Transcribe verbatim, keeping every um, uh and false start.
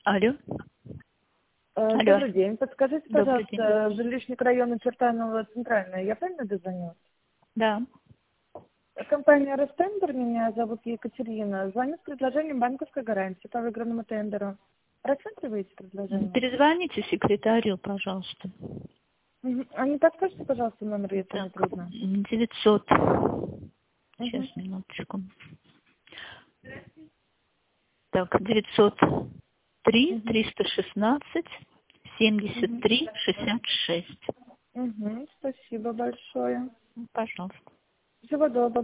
Алло. Алло. Добрый день. Подскажите, Добрый пожалуйста, жилищник района Чертаново Центральная. Я правильно дозвонилась? Да. Компания «Ростендер», меня зовут Екатерина. Звоню с предложением банковской гарантии по выигранному тендеру. Рассматриваете предложение? Перезвоните секретарю, пожалуйста. Мгм. А не подскажете, пожалуйста, номер, если не Так, трудно? девятьсот. Сейчас, Мгм. минуточку. Так, девятьсот три Мгм. триста шестнадцать семьдесят Мгм. три шестьдесят шесть. Мгм. Спасибо большое. Пожалуйста. Всего доброго.